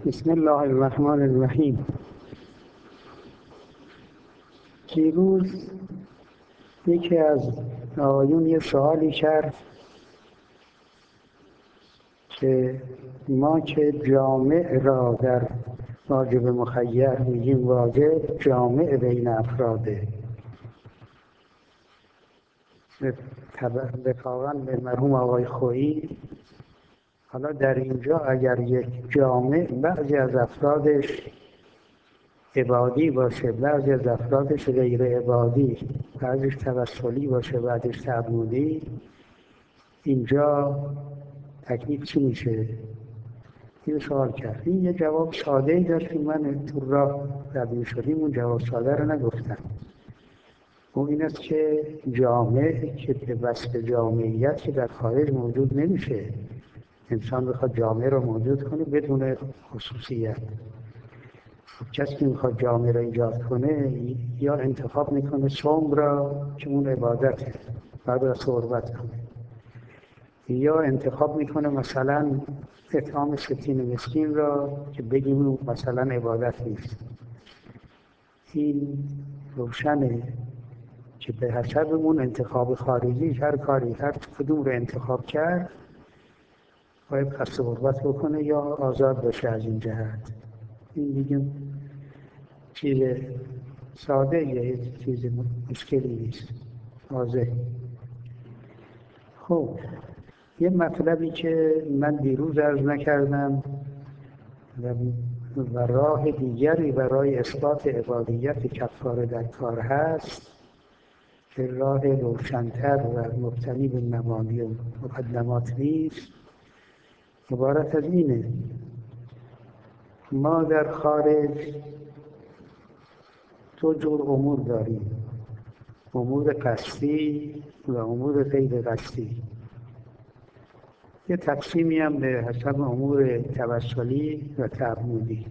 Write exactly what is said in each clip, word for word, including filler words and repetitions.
بسم الله الرحمن الرحیم. دیروز یکی از آقایون یه سوالی کرد که ما که جامع را در واجب مخیر میگیم واجب، جامع بین افراده. اتفاقاً به مرحوم آقای خویی، حالا در اینجا اگر یک جامع بعضی از افرادش عبادی باشه، بعضی از افرادش غیر عبادی، بعضیش توسلی باشه، بعضیش تعبدی، اینجا تکلیف چی میشه؟ این سوال کرد. این یه جواب ساده ای داشت که من تو راه رد شدیم اون جواب ساده رو نگفتم. اون این است که جامع که به وصف جامعیت که در خارج موجود نمیشه. انسان بخواد جامعه رو موجود کنه بدون خصوصیت. کسی که میخواد جامعه رو ایجاد کنه یا انتخاب میکنه صوم را که اون عبادته، بعد از صحبت کنه، یا انتخاب میکنه مثلا اطعام ستین مسکین را که بگیم اون مثلا عبادت نیست. این روشنه که به حسب اون انتخاب خارجی هر کاری هر کدوم رو انتخاب کرد باید قصد غربت بکنه یا آزاد باشه از این جهت. این دیگه چیز ساده یه چیز مشکلی نیست، واضح. خب یه مطلبی که من دیروز عرض نکردم و راه دیگری برای اثبات عبادیت کفاره در کار هست که راه روشن‌تر و مبتنی به مبانی و مقدمات نیست، عبارت از اینه: ما در خارج دو جور امور داریم، امور قصدی و امور غیر قصدی. یه تقسیمی هم به حسب امور توسلی و تعبدی.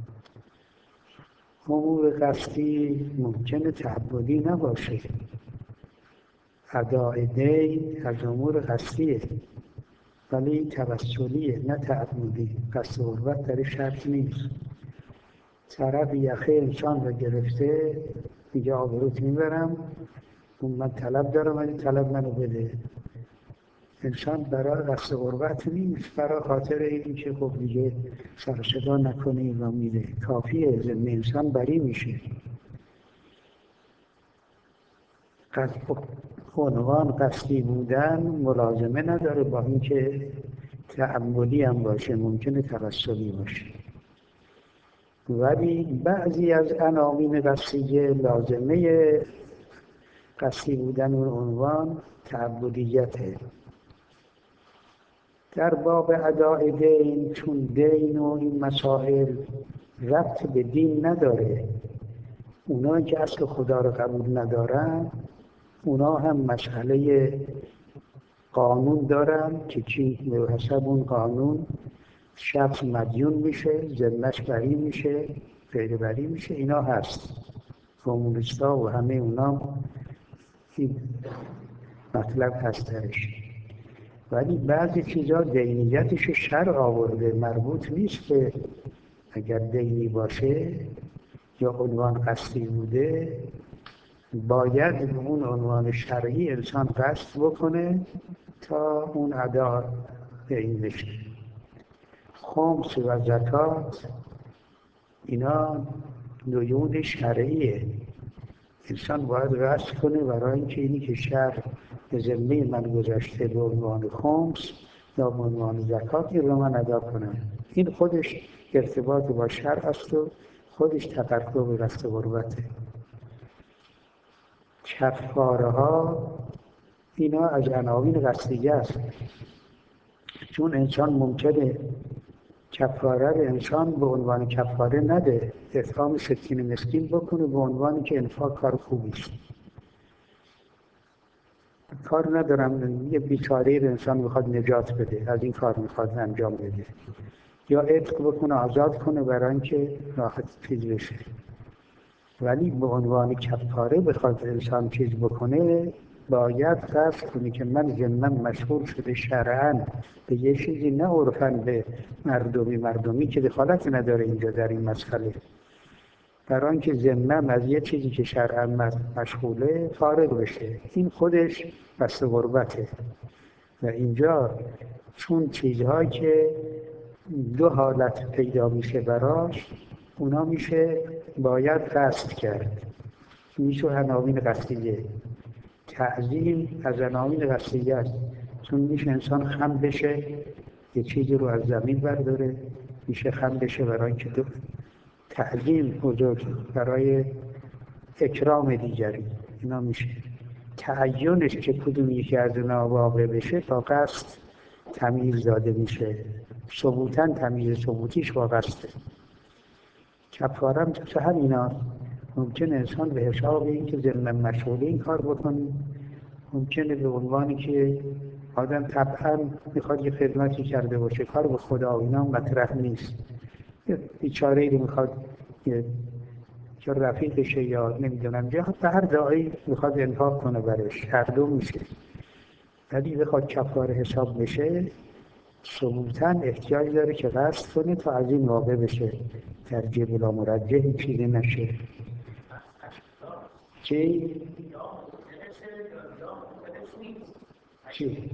امور قصدی ممکنه تعبدی نباشه. اداء دین از امور قصدیه ولی توسلیه نه تعبدی. قصد غربت در شرط نیست. طرف یخه انسان رو گرفته میگه آبروت میبرم، اون من طلب دارم ولی طلب منو بده. انسان برای قصد غربت نیست، برای خاطر این که خب دیگه سر صدا نکنه و میده. کافیه ذمه انسان بری میشه. عنوان قصدی بودن ملازمه نداره با اینکه تعبدی هم باشه، ممکنه توسلی باشه. ولی بعضی از عناوین قصدیه لازمه قصدی بودن اون عنوان تعبدیته. در باب اداء دین، چون دین و این مسائل ربط به دین نداره، اونایی که اصل خدا رو قبول ندارن اونا هم مسئله قانون دارن که چی به حسب اون قانون شخص مدیون میشه، ذمه‌اش بری میشه، غیر بری میشه. اینا هست. کمونیستا و همه اونا این مطلب هست درش. ولی بعضی چیزا دینیتش شرع آورده، مربوط نیست که اگر دینی باشه یا عنوان قصدی بوده باید به اون عنوان شرعی انسان قصد بکنه تا اون ادا دین بشه. خمس و زکات اینا دیون شرعیه. انسان باید قصد کنه برای اینکه اینی که شرع به ذمه من گذاشته به عنوان خمس یا به عنوان زکات این رو من ادا کنم. این خودش ارتباط با شرع است و خودش تقرب به قصد غربته. کفاره ها اینا از عناوین قصدیه است، چون انسان ممکنه کفاره رو انسان به عنوان کفاره نده، اطعام ستین مسکین بکنه به عنوانی که انفاق کار خوبی است. کار ندارم یه بیچاره رو انسان میخواد نجات بده، از این کار میخواد انجام بده، یا عتق بکنه آزاد کنه برای اینکه راحت چیز بشه. ولی به عنوان کفاره بخواد انسان چیز بکنه باید قصد کنی که من ذمم مشغول شده شرعاً به یه چیزی، نه عرفاً به مردمی مردمی که دخالت نداره اینجا در این مسئله. برای آنکه ذمم از یه چیزی که شرعاً مشغوله فارغ بشه، این خودش بسته غربته. و اینجا چون چیزهایی که دو حالت پیدا میشه براش، اونا میشه باید قصد کرد، میشه عناوین قصدیه. تعظیم از عناوین قصدیه است، چون میشه انسان خم بشه یه چیزی رو از زمین برداره، میشه خم بشه برای اینکه دو تعظیم بزرگ برای اکرام دیگری، اینا میشه. تعینش که کدوم یکی از اینا واقع بشه تا قصد تمیز داده میشه، ثبوتاً تمیز ثبوتیش با قصده. کفاره هم تو همینا ممکنه انسان به حساب این که ذمم مشغوله این کار بکنه، ممکنه به عنوانی که آدم طبعاً میخواد یه خدمتی کرده باشه، کار به خدا و اینا مطرح نیست، یه بیچاره‌ای رو میخواد یه که رفیقشه یا نمیدونم یا به هر دعایی میخواد انفاق کنه برش، هر دو میشه. ولی بخواد کفاره حساب بشه ثبوتاً احتیاج داره که قصد کنه تا از این واقع بشه، ترجیح بلا مرجح چیزی نشه. چی؟ چی؟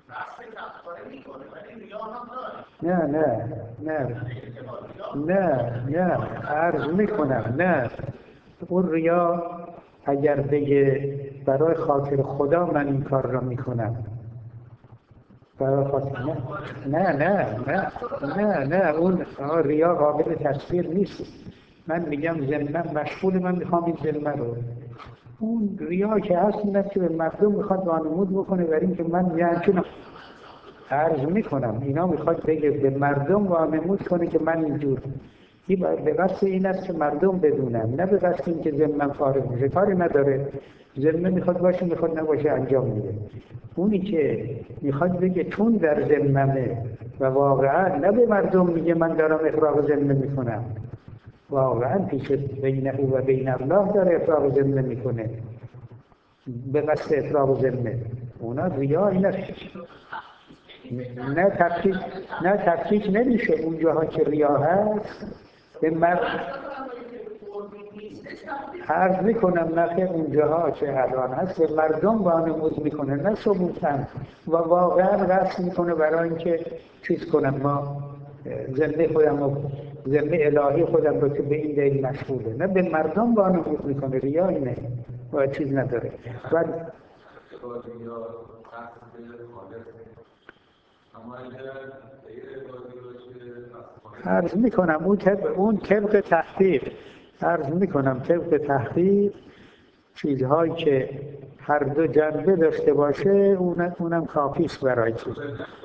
نه نه نه نه نه عرض میکنم نه، اون ریا اگر بگه برای خاطر خدا من این کار را میکنم، برای خاطر نه نه نه نه نه نه اون ریا قابل تصویر نیست. من میگم ذمم مشغول، من میخوام این ذمه رو، اون ریا که هست این است که به مردم میخواد وانمود بکنه برای اینکه من یعنی عرض میکنم اینا میخواد بگه به مردم وانمود کنه که من اینجور، این به قصد این است که مردم بدونن، نه به قصد این که ذمم فارغ میشه، کاری نداره، ذمه میخواد باشه میخواد نباشه انجام میده. اونی که میخواد بگه چون در ذممه و واقعا نه به مردم میگه من دارم اقراق ذمه میکنم، واقعا پیش بین او و بین الله داره اقراق ذمه میکنه به قصد اقراق ذمه، اونا ریا این است. نه تفکیک نه تفکیک نمیشه اونجاها که ریا هست به مرد عرض میکنم، نخیر اونجاها که الان هست به مردم وانمود میکنه نه ثبوتاً و واقعا قصد میکنه برای اینکه چیز کنم ما ذمه خودم و ذمه الهی خودم رو که به این دلیل مشغوله، نه به مردم وانمود میکنه، ریا اینه و چیز نداره. و عرض میکنم اون طبق اون طبق تحقیق عرض میکنم طبق تحقیق چیزهایی که هر دو جنبه داشته باشه اون اونم کافی است برای چیز.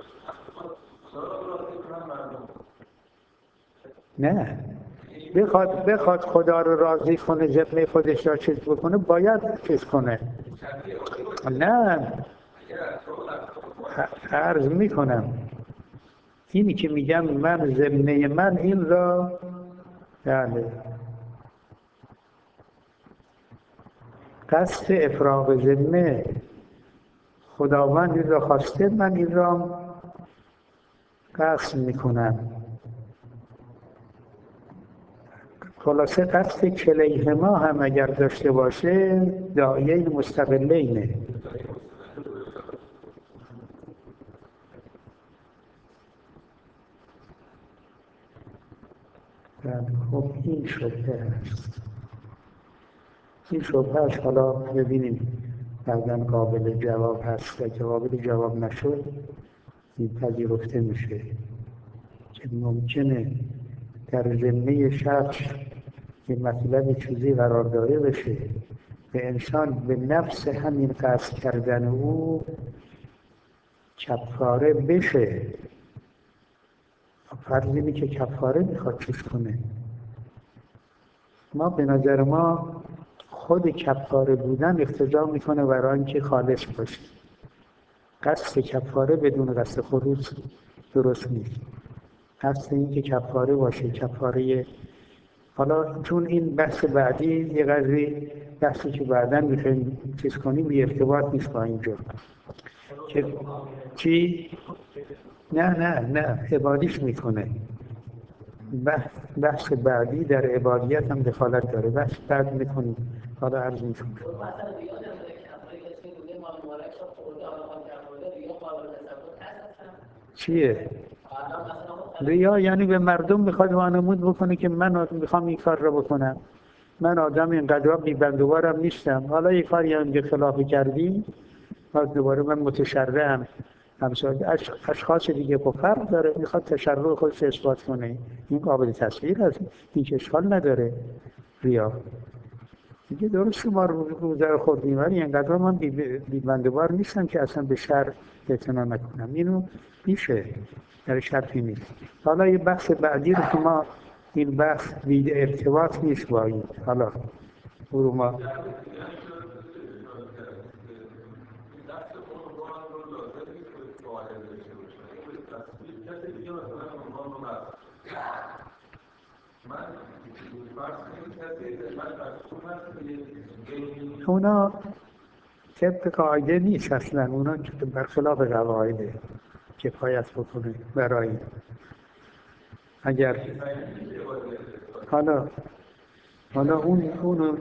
نه بخواد بخواد خدا رو راضی کنه ذمه خودش را چیز بکنه باید چیز کنه. نه عرض میکنم اینی که میگم من ذمه من این را یعنی قصد افراغ ذمه خداوند این را خواسته، من این را قصد میکنم. خلاصه قصد کلیهما هم اگر داشته باشه داعیه مستقلینه. خب این شبهه هست، این شبهه هست. حالا ببینیم بعداً قابل جواب هست، اگه قابل جواب نشد این پذیرفته میشه که ممکنه در ذمه شخص که مطلب چیزی قرار داده بشه به انسان به نفس همین قصد کردن او کفاره بشه. فرض اینه که کفاره میخواد چیز کنه، ما به نظر ما خود کفاره بودن اقتضا میکنه برای اینکه خالص باشه. قصد کفاره بدون قصد خروج درست نیست. قصد این که کفاره باشه، کفاره حالا چون این بحث بعدی یه قدری بحثی که بعداً میخوایم چیز کنیم بی ارتباط نیست با اینجا که چی؟ نه نه نه عبادیش میکنه. بحث, بحث بعدی در عبادیت هم دخالت داره. بحث بعد میکنیم. حالا عرض میکنیم چیه؟ ریا یعنی به مردم میخواد وانمود بکنه که من میخوام این کار رو بکنم، من آدم اینقدر بی‌بندوبارم نیستم، حالا یک کاری هم خلافی کردی باز دوباره من متشرعم. همسال اشخاص دیگه با فرق داره، میخواد تشرع خودش اثبات کنه، این قابل تصویر هست، این که اشکال نداره. ریا دیگه درست ما روزه رو خوردیم ولی اینقدر من بی‌بندوبار نیستم که اصلا به شرع اعتنا نکنم، اینو میشه در شرطی نیست. حالا یه بحث بعدی رو که ما این بحث بی ارتباط نیست با این، حالا برو ما اونا طبق قاعده نیست اصلا، اونا برخلاف قواعده کفایت بکنه برای اگر حالا حالا اون اونو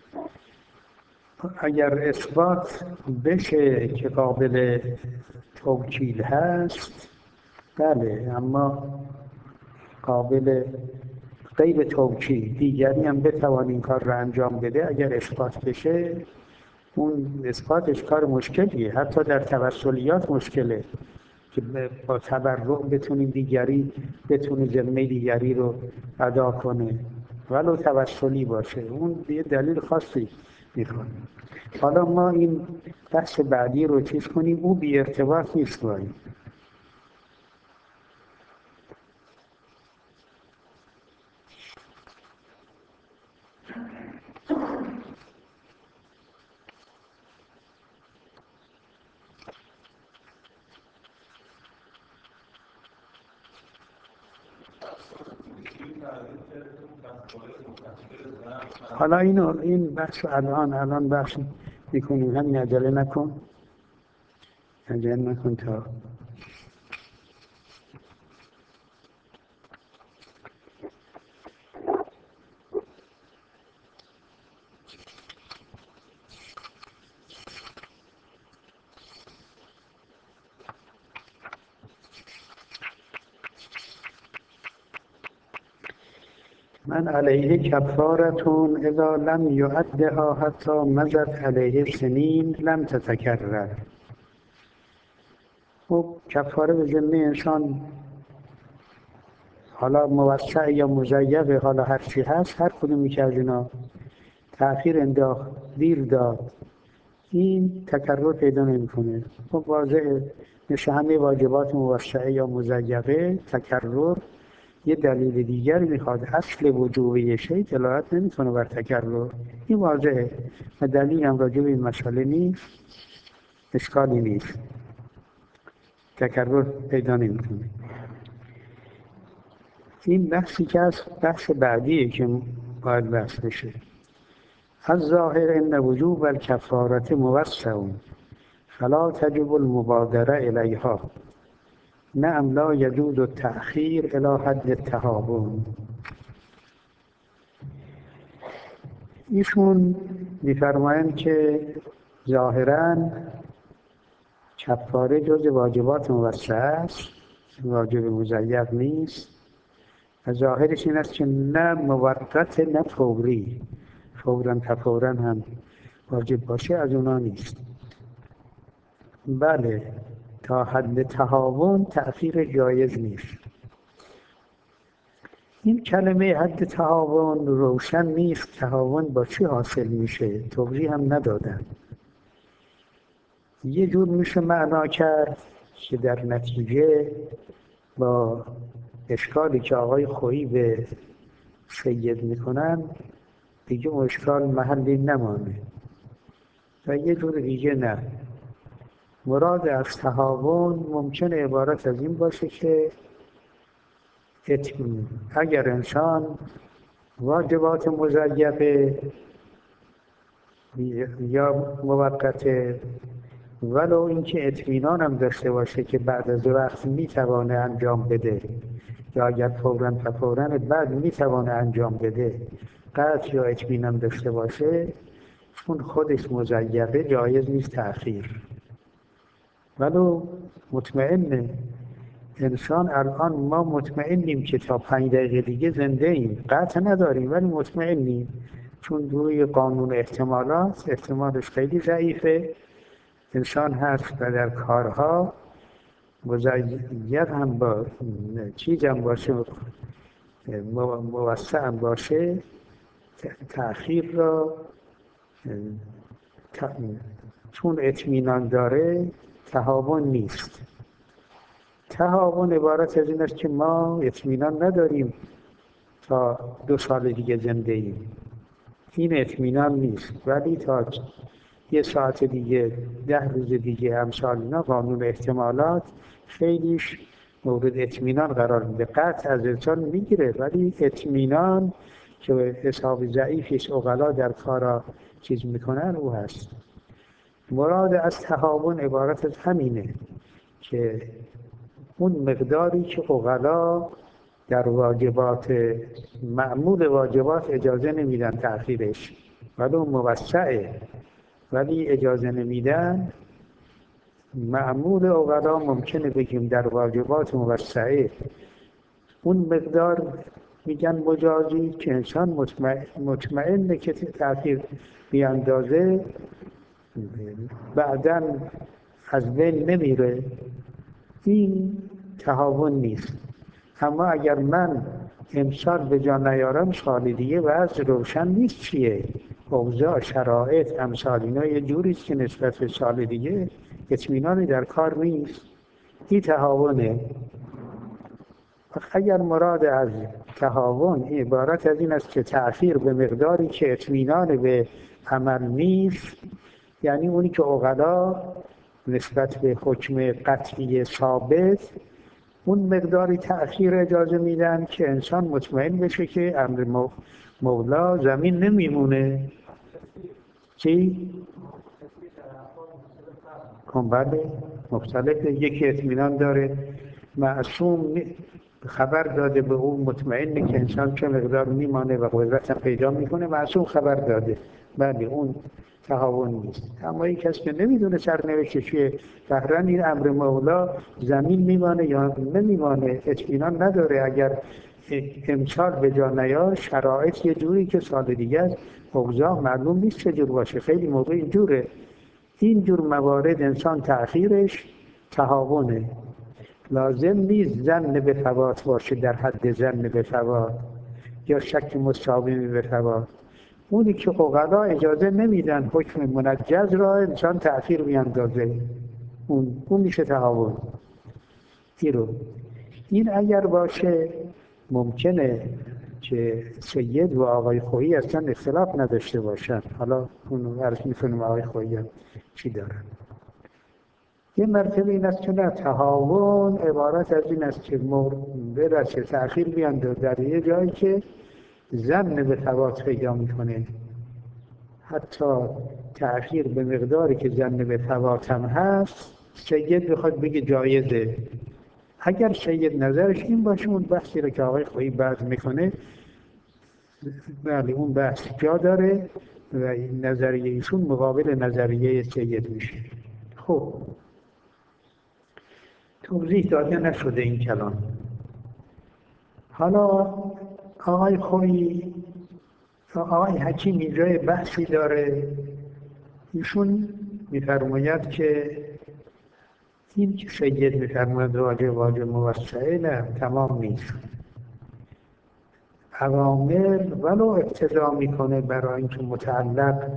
اگر اثبات بشه که قابل توکیل هست بله، اما قابل غیر توکیل دیگری هم بتوان این کار رو انجام بده اگر اثبات بشه، اون اثباتش کار مشکلیه، حتی در توسلیات مشکله که با تبرع بتونیم دیگری بتونه ذمه دیگری رو ادا کنه ولو توسلی باشه، اون یه دلیل خاصی میخواد. حالا ما این بحث بعدی رو چیز کنیم، او بی ارتباط نیست با این. حالا اینو این بحث الان الان بحث میکنیم، همین عجله نکن عجله نکن تا من علیه کفارتون اذا لم یعدها حتی مضت علیه سنین لم تتکرر. خب کفاره به ذمه انسان حالا موسع یا مضیق، حالا هر چی هست، هر کدومی که از اینا تأخیر انداخت، دیر داد، این تکرر پیدا نمی‌کنه. خب واضحه مثل همه واجبات موسعه یا مضیقه تکرر یه دلیل دیگر میخواد. اصل وجوب شیء دلالت نمیکنه بر تکرر، این واضحه و دلیل هم راجع به این مسئله نیست، اشکالی نیست، تکرر پیدا نمیکنه. این بحثی که از بحث بعدیه که باید بحث بشه. از ظاهر ان وجوب الکفارة موسع فلا تجب المبادره الیها، نعم لا یجوز التأخیر الی حد التهاون. ایشون می‌فرمایند که ظاهراً کفاره جز واجبات موسع است، واجب مضیق نیست و ظاهرش این است که نه موقت نه فوری، فوراً تفوراً هم واجب باشه از اونا نیست. بله تا حد تهاون تأخیر جایز نیست. این کلمه حد تهاون روشن نیست، تهاون با چی حاصل میشه توضیح هم ندادن. یه جور میشه معنا کرد که در نتیجه با اشکالی که آقای خویی به سید میکنن دیگه اون اشکال محلی نمانه، و یه جور دیگه نه، مراد از تهاون ممکنه عبارت از این باشه که اگر انسان واجبات مزیقه یا موقته، ولو اینکه اطمینان هم داشته باشه که بعد از وقت میتوانه انجام بده، یا اگر فوراً فوراً بعد میتوانه انجام بده، قطع یا اطمینان داشته باشه، چون خودش مزیقه جایز نیست تأخیر. ولو مطمئنه انسان الان ما مطمئنیم که تا پنج دقیقه دیگه زنده ایم، قطع نداریم ولی مطمئنیم، چون روی قانون احتمالات احتمالش خیلی ضعیفه. انسان هست و در کارها مزیق هم با چیز هم باشه، موسع هم باشه، تأخیر را چون اطمینان داره تهاون نیست. تهاون عبارت از این است که ما اطمینان نداریم تا دو سال دیگه زنده ایم، این اطمینان نیست، ولی تا یه ساعت دیگه، ده روز دیگه، امثال اینا، قانون احتمالات خیلیش مورد اطمینان قرار میده. قطع از انسان میگیره ولی اطمینان که حساب ضعیفش عقلا در کارا چیز میکنن او هست. مراد از تهاون عبارت از همینه که اون مقداری که عقلا در واجبات معمول واجبات اجازه نمیدن تأخیرش، ولی اون موسعه ولی اجازه نمیدن، معمول عقلا ممکنه بگیم در واجبات موسعه اون مقدار میگن مجازی که انسان مطمئن مطمئنه که تأخیر بیاندازه بعداً از بین نمیره، این تهاون نیست. اما اگر من امسال به جا نیارم سال دیگه وضع روشن نیست چیه، اوضاع شرایط امثال اینا یه جوریست که نسبت به سال دیگه اطمینانی در کار نیست، این تهاونه. اگر مراد از تهاون عبارت از این است که تأخیر به مقداری که اطمینان به عمل نیست، یعنی اونی که عقلا نسبت به حکم قطعی ثابت اون مقداری تأخیر اجازه میدن که انسان مطمئن بشه که امر مولا زمین نمیمونه. چی؟ بله مختلفه. یکی اطمینان داره، معصوم خبر داده به اون مطمئنه که انسان چه مقدار میمانه و قدرت پیدا میکنه، معصوم خبر داده، بله اون تهاون نیست. اما یک کسی که نمیدونه سرنوشت چیه، فهرن این امر مولا زمین میمانه یا نمیمانه، اطمینان نداره، اگر امسال به جا نیاد شرایط یه جوری که سال دیگه است، اوضاع معلوم نیست چه جور باشه، خیلی موقع اینجوره. این جور موارد انسان تأخیرش تهاونه. لازم نیست ظن به فوات باشه در حد ظن به فوات یا شک مساوی به فوات. اونی که عقلا اجازه نمیدن حکم منجز را انسان تأخیر بیاندازه، اون اون میشه تهاون. این این اگر باشه ممکنه که سید و آقای خویی اصلا اختلاف نداشته باشن. حالا اون عرض میکنم آقای خویی هم چی دارن. یه مرتبه این است که نه، تهاون عبارت از این است که برسه تأخیر بیاندازه در یه جایی که ظن به فوات پیدا میکنه، حتی تأخیر به مقداری که ظن به فوات هم هست سید بخواد بگه جایزه. اگر سید نظرش این باشه، اون بحثی رو که آقای خویی بعد میکنه، بله اون بحث جا داره و این نظریه ایشون مقابل نظریه سید میشه. خب توضیح داده نشده این کلام. حالا آقای خویی آقای حکیم اینجای بحثی داره، ایشون میفرماید که این که سید میفرماید واجب واجب موسعه، نه تمام نیست. اوامر ولو اقتضا میکنه برای اینکه متعلق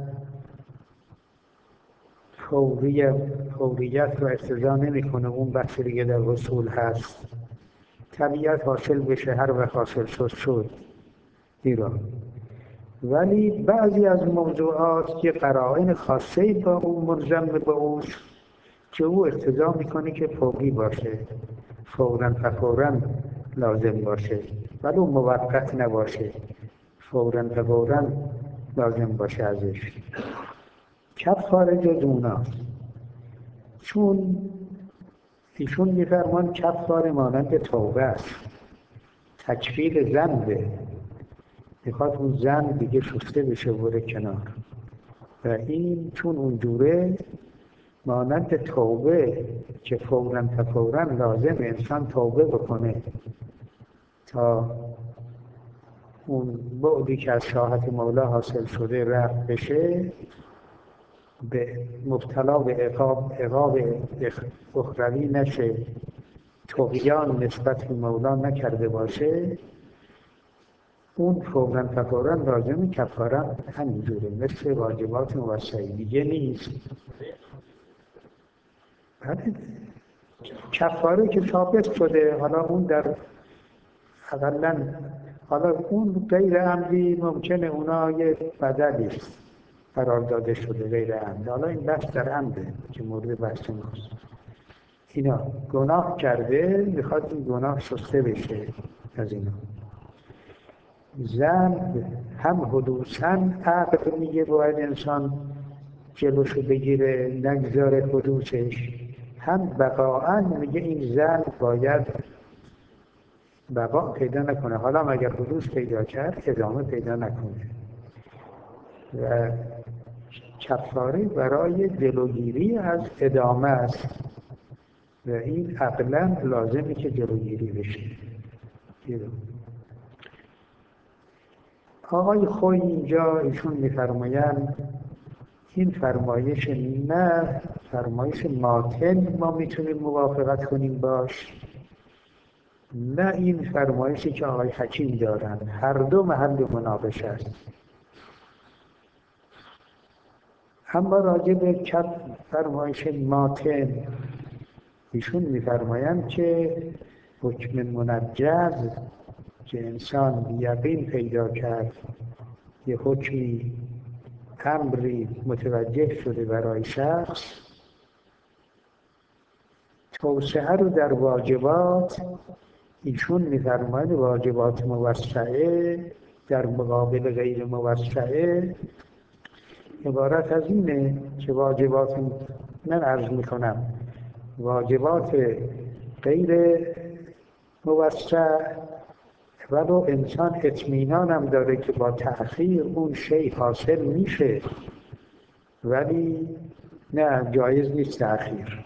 فوریت فوریت رو اقتضا نمیکنه، اون بحث دیگه در اصول هست، طبیعت حاصل بشه هر وقت حاصل شد شد ایران. ولی بعضی از موضوعات که قرائن خاصه با اون ملزم به اوست که او اقتضا میکنه که فوری باشه، فوراً فوراً لازم باشه، ولی اون موقت نباشه، فوراً فوراً لازم باشه ازش. کفاره جز اوناست، چون ایشون میفرمان کفاره مانند توبه است، تکفیر ذنبه، میخواد اون ذنب دیگه شسته بشه و بره کنار. و این چون اونجوره مانند توبه که فوراً فوراً لازم انسان توبه بکنه تا اون بعدی که از شاهد مولا حاصل شده رفع بشه، به مبتلا به عقاب عقاب اخروی نشه، طغیان نسبت به مولا نکرده باشه، اون فوراً فوراً لازم کفاره همینجوره، مثل واجبات موسعی دیگه نیست. کفاره که ثابت شده، حالا اون در اقلاً حالا اون غیر عمدی ممکنه اونا یه بدلی است قرار داده شده غیر عمد. حالا این بحث در عمده که مورد بحث ماست. اینا گناه کرده، میخواد این گناه شسته بشه از اینا. ذنب هم حدوثاً عقل میگه باید انسان جلوشو بگیره نگذاره حدوثش، هم بقاعاً میگه این ذنب باید بقا پیدا نکنه، حالا اگر حدوث پیدا کرد ادامه پیدا نکنه. و کفاره برای جلوگیری از ادامه است و این عقلاً لازمه که جلوگیری بشه. آقای خوی اینجا ایشون میفرمایند این فرمایش نه فرمایش ماتن ما میتونیم موافقت کنیم باش، نه این فرمایشی که آقای حکیم دارن، هر دو محل مناقشه است. اما راجع به کف فرمایش ماتن ایشون میفرمایند که حکم منجز که انسان یقین پیدا کرد یه حکمی امری متوجه شده برای شخص، توسعه رو در واجبات ایشون می‌فرماید واجبات موسعه در مقابل غیر موسعه عبارت از اینه که واجبات من عرض میکنم واجبات غیر موسع ولو انسان اطمینان هم داره که با تأخیر اون شی حاصل میشه، ولی نه جایز نیست تأخیر.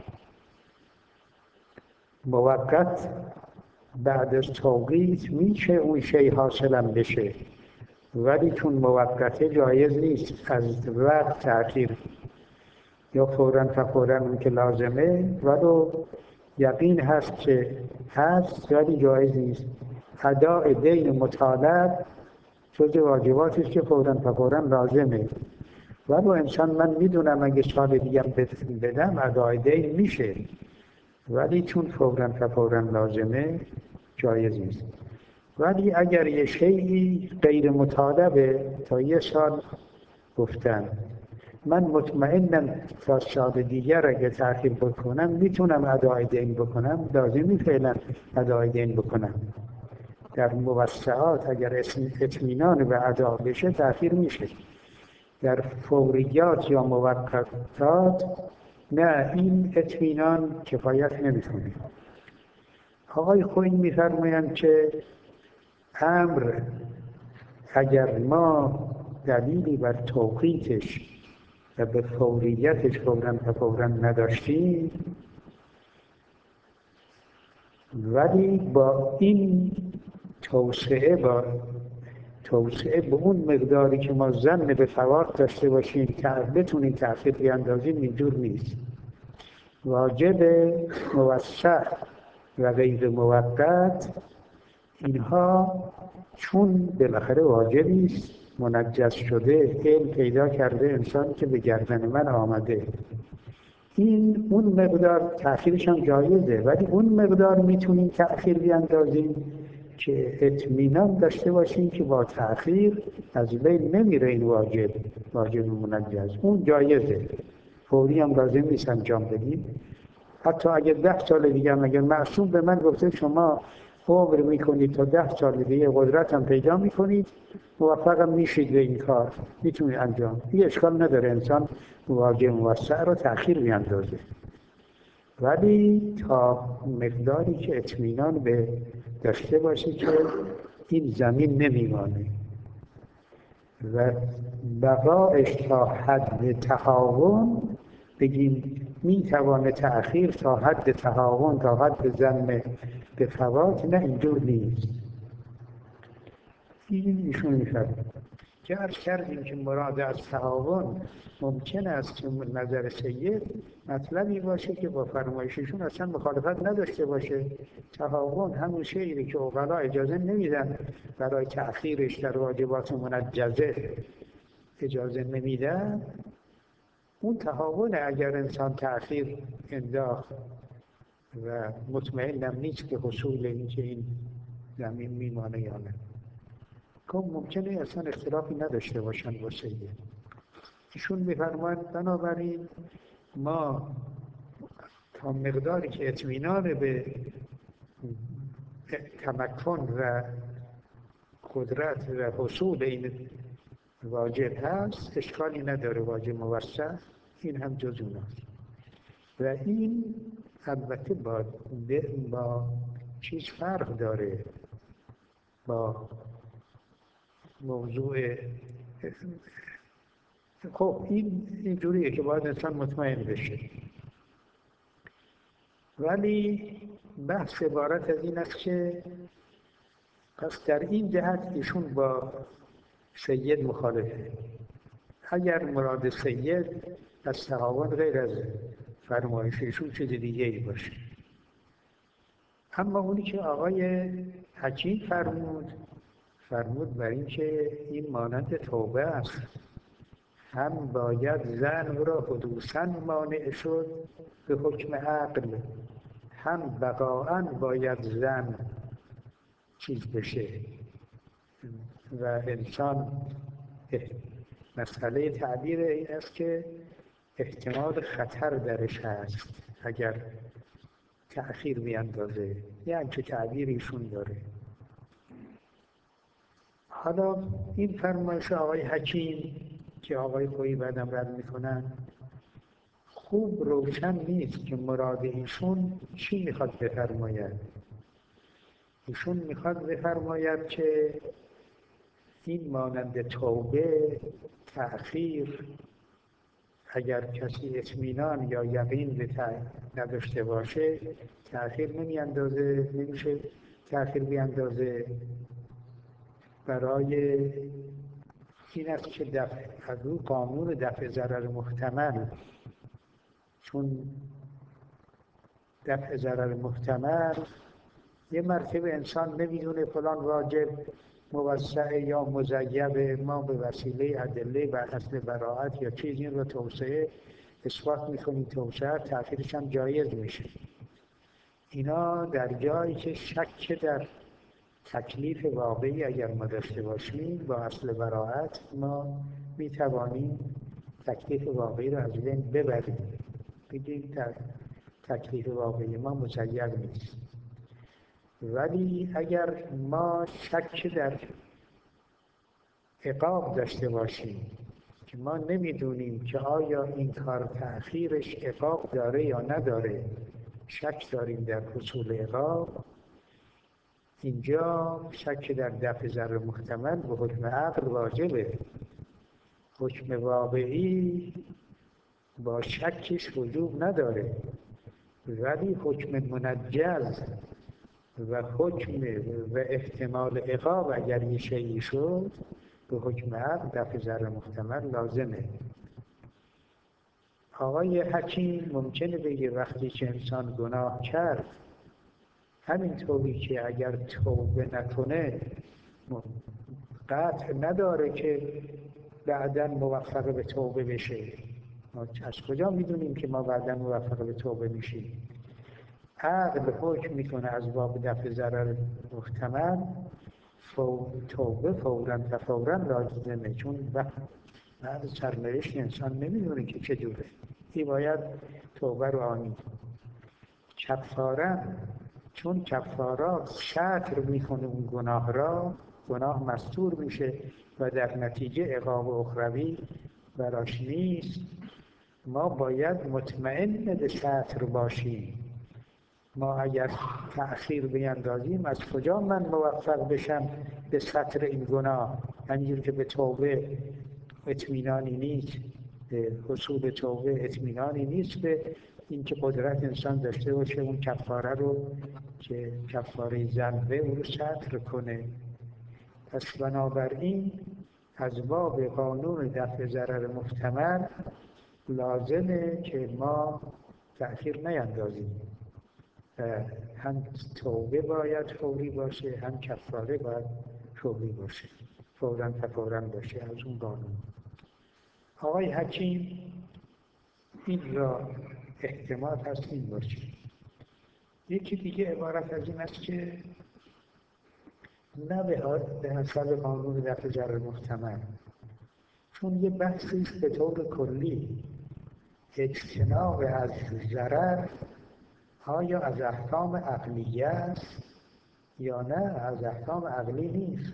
موقت بعد از توقیت میشه اون شی حاصل هم بشه، ولی چون موقته جایز نیست از وقت تأخیر، یا فوراً فوراً اون که لازمه ولو یقین هست که هست ولی جایز نیست. اداء دین مطالب جز واجباتی است که فوراً فوراً لازمه، ولو انسان من میدونم اگه سال دیگه بدم اداء دین میشه، ولی چون فوراً فوراً لازمه جایز نیست. ولی اگر یه شیئی غیر مطالبه تا یه سال گفتن من مطمئنم تا سال دیگر اگه تأخیر بکنم میتونم اداء دین بکنم، لازمی فعلا اداء دین بکنم. در موسعات اگر اطمینان به ادا بشه تأخیر میشه، در فوریات یا موقتات نه، این اطمینان کفایت نمیکنه. آقای خویی میفرمایند که امر اگر ما دلیلی بر توقیتش و به فوریتش فوراً فوراً نداشتیم، ولی با این توسعه با توسعه به اون مقداری که ما ظن به فوات داشته باشیم که بتونیم تأخیر بیاندازیم اینجور نیست. واجب موسع و غیر موقت اینها چون بالاخره واجبی است منجز شده، علم پیدا کرده انسان که به گردن من آمده، این اون مقدار تأخیرش هم جایزه، ولی اون مقدار میتونیم تأخیر بیاندازیم که اطمینان داشته باشیم که با تأخیر از بین نمیره این واجب واجب منجز، اون جایزه، فوری هم لازم نیست انجام بدیم. حتی اگه ده سال دیگه هم اگر معصوم به من گفته شما عمر میکنید تا ده سال دیگه، قدرت هم پیدا میکنید، موفق هم میشید به این کار، میتونید انجام. این اشکال نداره، انسان مواجه موسع رو تأخیر میاندازه، ولی تا مقداری که اطمینان به داشته باشه که این زمین نمیمانه و بقایش تا حد تهاون، بگیم میتوانه تأخیر تا حد تهاون، تا حد ضم به فوات، نه اینجور نیست. این ایشون میفرد که عرض کردیم که مراد از تهاون ممکن است که نظر سید مطلبی باشه که با فرمایششون اصلا مخالفت نداشته باشه. تهاون همون شیئی که عقلا اجازه نمیدن برای تأخیرش در واجبات منجزه اجازه نمیدن، اون تهاونه. اگر انسان تأخیر انداخت و مطمئنم نیست که حصول این که این زمین میمانه یا نه، که ممکنه اصلا اختلافی نداشته باشن با سید. ایشون می‌فرماید بنابراین ما تا مقداری که اطمینان به تمکن و قدرت و حصول این واجب هست، اشکالی نداره، واجب موسع، این هم جز اوناست. و این البته با, با چیز فرق داره، با موضوع. خب این اینجوریه که باید انسان مطمئن بشه، ولی بحث عبارت از این است که پس در این جهت ایشون با سید مخالفه. اگر مراد سید از تهاون غیر از فرمایش ایشون چیز دیگه ای باشه. اما اونی که آقای حکیم فرمود فرمود بر این که این مانند توبه است، هم باید زن را حدوثاً مانع شد به حکم عقل، هم بقاءً باید زن چیز بشه و انسان مسئله تعبیر این است که احتمال خطر درش هست اگر تأخیر بیاندازه، یعنی چه تعبیر ایشون داره. حالا این فرمایش آقای حکیم که آقای خویی بعدم رد میکنن خوب روشن نیست که مراد ایشون چی میخواد بفرماید. ایشون میخواد بفرماید که این مانند توبه، تأخیر، اگر کسی اطمینان یا یقین به نداشته باشه تأخیر نمی اندازه، نمیشه تأخیر بیاندازه. برای این است که دفع از اون قانون دفع ضرر محتمل، چون دفع ضرر محتمل یه مرتبه انسان نمیدونه فلان واجب موسع یا مزیب، ما به وسیله ادله بر اصل براءت یا چیزی رو توسعه اثبات میکنیم، توسعه تأخیرش هم جایز میشه. اینا در جایی که شک در تکلیف واقعی اگر ما داشته باشیم با اصل براءت، ما میتوانیم تکلیف واقعی رو از بین ببریم، بگیم تکلیف واقعی ما مزیب نیست. ولی اگر ما شک در عقاب داشته باشیم که ما نمیدونیم که آیا این کار تأخیرش عقاب داره یا نداره، شک داریم در حصول عقاب، اینجا شک در دفع ضرر محتمل به حکم عقل واجبه. حکم واقعی با شکش وجود نداره، ولی حکم منجز و حکم و احتمال عقاب اگر یه شیئی شد به حکم عقل دفع ضرر محتمل لازمه. آقای حکیم ممکنه بگه وقتی که انسان گناه کرد، همینطوری که اگر توبه نکنه قطع نداره که بعداً موفق به توبه بشه. ما از کجا میدونیم که ما بعداً موفق به توبه میشیم؟ عقل حکم میکنه از باب دفع ضرر محتمل توبه فوراً تفوراً لازمه، چون بعد سرنوشت انسان نمیدونه که چجوره. این باید توبه رو آنی کفاره چون کفارات ستر میکنه اون گناه را، گناه مستور میشه و در نتیجه عقاب اخروی براش نیست. ما باید مطمئن به ستر باشیم. ما اگر تأخیر بیندازیم از کجا من موفق بشم به ستر این گناه؟ همینجور که به توبه اطمینانی نیست، به حصول توبه اطمینانی نیست به اینکه قدرت انسان داشته باشه اون کفاره رو که کفاره ذنبه او رو ستر کنه. پس بنابراین از باب قانون دفع ضرر محتمل لازمه که ما تأخیر نیندازیم. هم توبه باید فوری باشه، هم کفاره باید فوری باشه، فوراً فوراً باشه از اون قانون. آقای حکیم این را احتمال هست این باشه. یکی دیگه عبارت از این است که نه به حسب قانون دفع ضرر محتمل، چون یه بحثی است به طور کلی اجتناب از ضرر آیا از احکام عقلیه است یا نه از احکام عقلی نیست.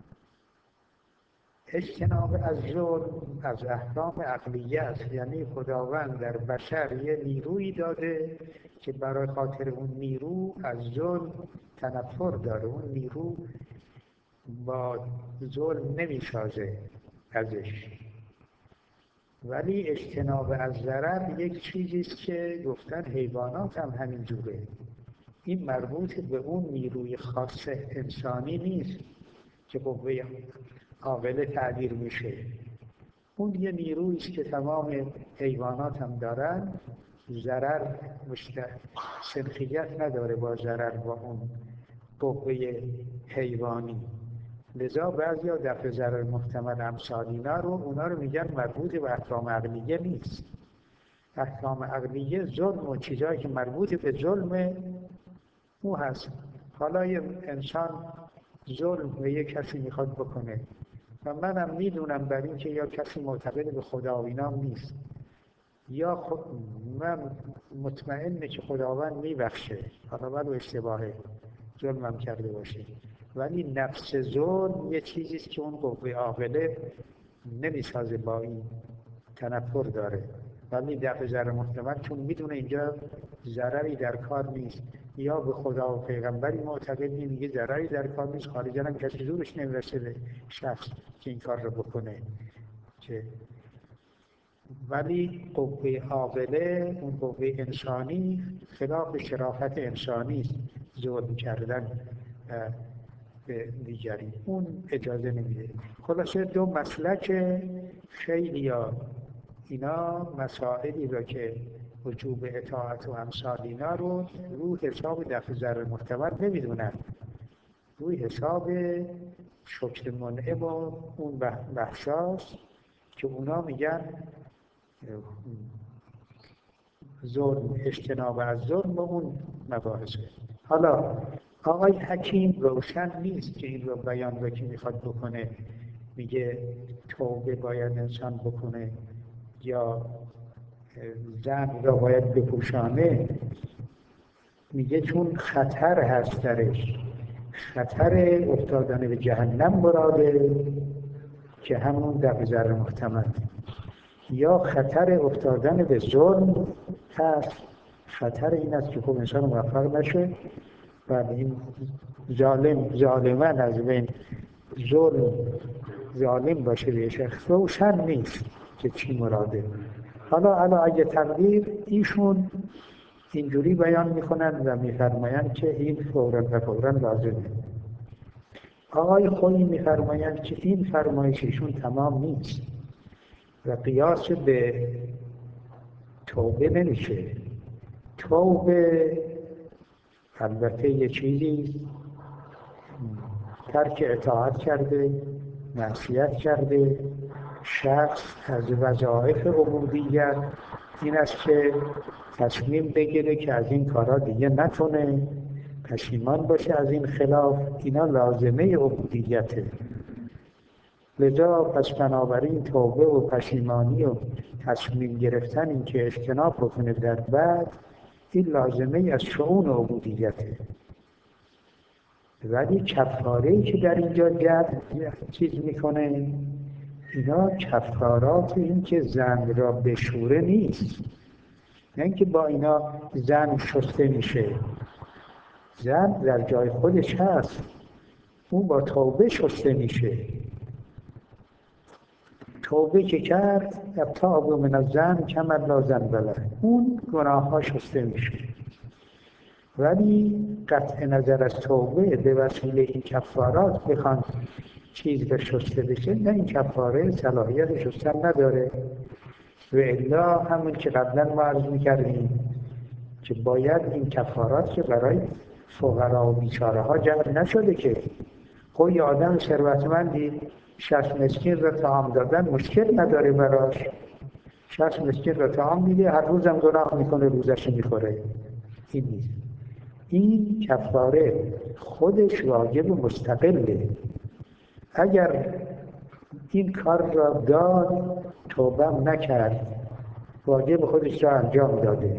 اجتناب از ظلم از احکام عقلیه است، یعنی خداوند در بشر یه نیرویی داده که برای خاطر اون نیرو از ظلم تنفر داره، اون نیرو با ظلم نمیسازه ازش. ولی اجتناب از ضرر یک چیزی است که گفتن حیوانات هم همین جوره. این مربوط به اون نیروی خاص انسانی نیست که قوه عاقله تعبیر میشه. اون یه نیرویی است که تمام حیوانات هم دارن. ضرر سنخیت نداره با ضرر با اون قوه حیوانی. لذا بعضیا دفع ضرر محتمل امثال اینا رو اونا رو میگن مربوط به احکام عقلیه نیست. احکام عقلیه ظلم و چیزایی که مربوط به ظلم او هست. حالا یه انسان ظلم به یک کسی میخواد بکنه و منم میدونم بر این که یا کسی معتقد به خدا و اینا نیست، یا خود من مطمئنه که خداوند میبخشه، حالا ولو اشتباهه ظلمم کرده باشه، ولی نفس ظلم یه چیزیست که اون قوه عاقله نمیسازه، با این تنفر داره. ولی دفع ضرر محتمل چون میدونه اینجا ضرری در کار نیست، یا به خدا و پیغمبری معتقدی میگه ضرری در کار نیست، خارجاً هم کسی زورش نمیرسه به شخص که این کار رو بکنه. که ولی قوه عاقله اون قوه انسانی خلاف شرافت انسانی است ظلم کردن به دیگری، اون اجازه نمیده. خلاصه دو مسلک خیلی ها اینا مسائلی را که وجوب اطاعت و امثال اینا رو روی حساب دفع ضرر محتمل نمیدونن، روی حساب شکر منعم و اون بحثاست که اونا میگن ظلم، اجتناب از ظلم و اون مباحثه. حالا آقای حکیم روشن نیست که این رو بیان رو که میخواد بکنه، میگه توبه باید انسان بکنه یا زن را باید بپوشانه. میگه چون خطر هست درش، خطر افتادن به جهنم مراده که همون دفع ضرر محتمل، یا خطر افتادن به ظلم هست. خطر این است که خب انسان موفق نشه و این ظالم ظالمان از بین ظلم ظالم باشه به شخص روشن نیست که چی مراده. حالا حالا اگه تقدیر ایشون اینجوری بیان میکنن و میفرمایند که این فوراً و فوراً لازمه. آقای خویی میفرمایند که این فرمایش ایشون تمام نیست و قیاس به توبه نمیشه. توبه البته یه چیزی ترک اطاعت کرده، معصیت کرده، شخص از وظایف عبودیت این است که تصمیم بگیره که از این کارا دیگه نکنه، پشیمان باشه از این خلاف. اینا لازمه عبودیته. لذا پس بنابراین توبه و پشیمانی و تصمیم گرفتن این که اجتناب بکنه در بعد، این لازمه از شؤون عبودیته. ولی کفاره‌ای که در اینجا جد چیز میکنه، اینا کفارات این که زن را بشوره نیست، نه اینکه با اینا زن شسته میشه. زن در جای خودش هست، اون با توبه شسته میشه. توبه که کرد ابتاب من الزن کما لا ذنب له، اون گناه ها شسته میشه. ولی قطع نظر از توبه به وسیله این کفارات بخوان چیز به شسته بشه، نه، این کفاره صلاحیت شستن نداره. و الا همون که قبلا ما عرض میکردیم که باید این کفارات که برای فقرا و بیچاره ها جمع نشده که خب یه آدم ثروتمندی شصت مسکین را طعام دادن مشکل نداره براش، شصت مسکین را طعام میده، هر روزم گناه میکنه، روزش میخوره. این نیست. این کفاره خودش واجب مستقله. اگر این کار را داد توبه نکرد، واجب خودش را انجام داده،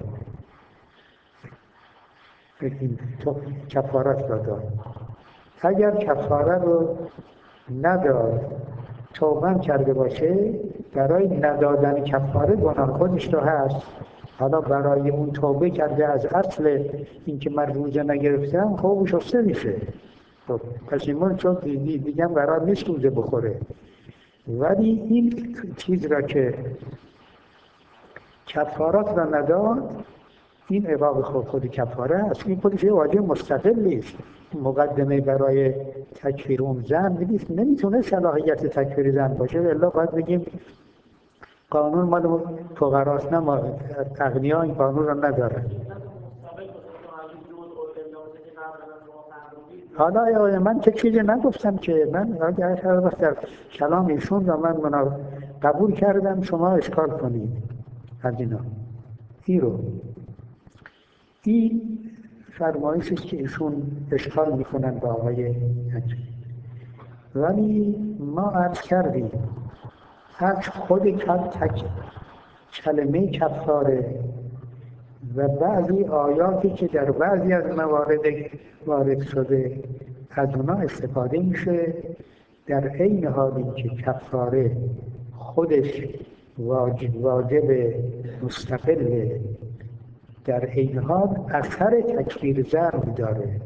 این تو کفارت را داد. اگر کفاره رو نداد توبه کرده باشه، برای ندادن کفاره گناه خودش رو هست. حالا برای اون توبه کرده از اصل این که من روزه نگرفتم، خب شسته میشه، خب پشیمان شد، دیگه قرار نیست روزه بخوره. ولی این چیز را که کفارات را نداد، این عقاب خود خود کفاره است. این خودش یه واجب مستقل نیست، مقدمه برای تکفیر اون زن نیست، نمیتونه صلاحیت تکفیر زن باشه. الا باید بگیم قانون مال فقراست، نه ما اغنیا این قانون را ندارن. حالا من که چیزی نگفتم که، من اگر هر وقت در کلام ایشون را من منا قبول کردم، شما اشکال کنید از اینا. این رو این فرمایش است که ایشون اشکال میکنن با آقای حج. ولی ما عرض کردیم از خود تک کلمه کفاره و بعضی آیاتی که در بعضی از موارد وارد شده از اونا استفاده میشه، در عین حالی که کفاره خودش واجب, واجب مستقل، در عین حال اثر تکفیر ضرب داره.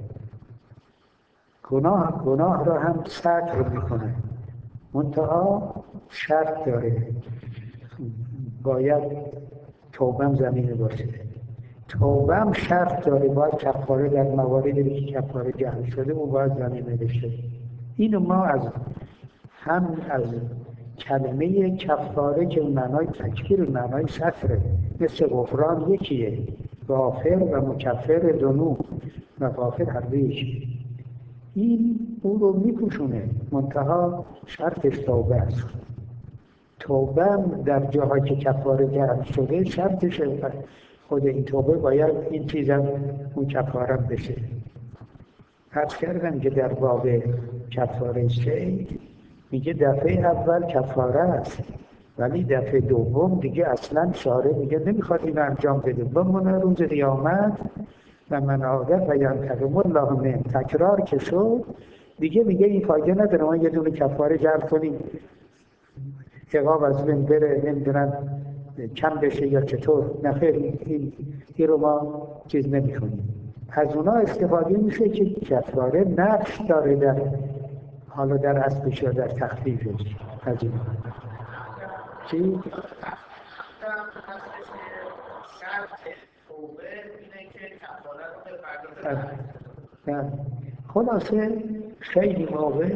گناه گناه را هم ستر میکنه، منتها شرط داره، باید توبه زمینه باشه. توبه هم شرط داره، باید کفاره در مواردی که کفاره جعل شده و باید زمینه بشه. اینو ما از هم از کلمه کفاره که معنای تکفیر و معنای ستره، مثل غفران یکیه، غافر و مکفر ذنوب، و غافر هر دویش، این او رو میپوشونه، منتها شرطش توبه است. توبه در جاهایی که کفاره جعل شده شرطش خود این توبه باید این چیزم اون کفاره بشه. عرض کردم که در باب کفاره شی میگه دفعه اول کفاره است، ولی دفعه دوم دیگه اصلا شارع میگه نمیخواد این انجام بده، بمونه روز قیامت و من عاده و ینتقم الله منه. تکرار که شد دیگه میگه این فایده نداره ما یه دونه کفاره جعل کنیم عقاب از بین بره، نمیدونن کم بشه یا چطور، نخیر، این این رو ما چیز نمی کنیم. از اونا استفاده میشه که کفاره نقش داره در حالا در اصلش یا در تخفیفش. از این چی؟ خلاصه خیلی موقع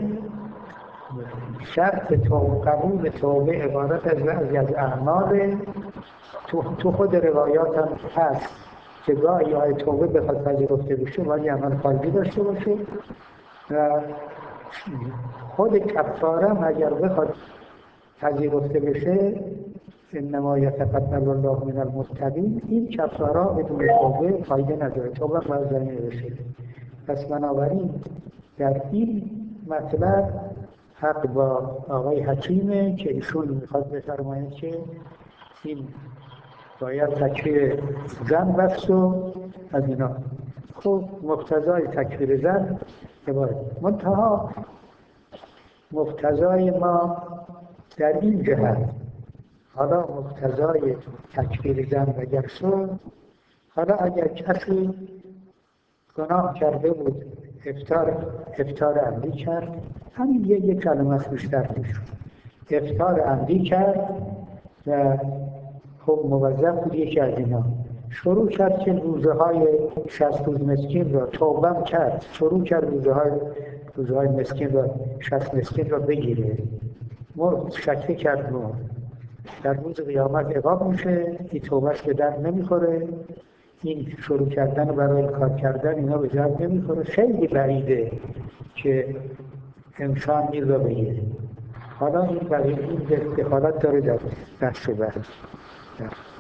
شرط توبه، قبول توبه عبارت از بعضی از اعمال تو, تو خود روایات هم هست که گاهی های توبه بخواد پذیرفته بشه ولی عمل قلبی داشته باشه، و خود کفاره هم اگر بخواد پذیرفته بشه انما یتقبل الله من المتقین، این کفاره بدون توبه فایده نداره، توبه باید زمینه بشه. پس بنابراین در این مطلب حق با آقای حکیمه که ایشون میخواد بفرماید که این باید تکفیر زن بست و از اینا. خب مقتضای تکفیر زن عبادت. منتها مقتضای ما در این جهت، حالا مقتضای تکفیر زن اگر شد، حالا اگر کسی گناه کرده بود، افطار افطار عمدی کرد، همین یه یک کلمه است، بیشتر نیست، افطار عمدی کرد و خب موظف بود یکی از اینا شروع کرد که روزه های شصت روز مسکین را توبه کرد، شروع کرد روزه های روزه های مسکین را شصت مسکین را بگیره، مرد شکه کرد مرد، در روز قیامت عقاب میشه، این توبهش به درد نمیخوره، این شروع کردن و برای کار کردن اینا به درد نمیخوره. خیلی بعیده که انسان این را بگیره. حالا این بقیه این دخالت داره در بحث بعد.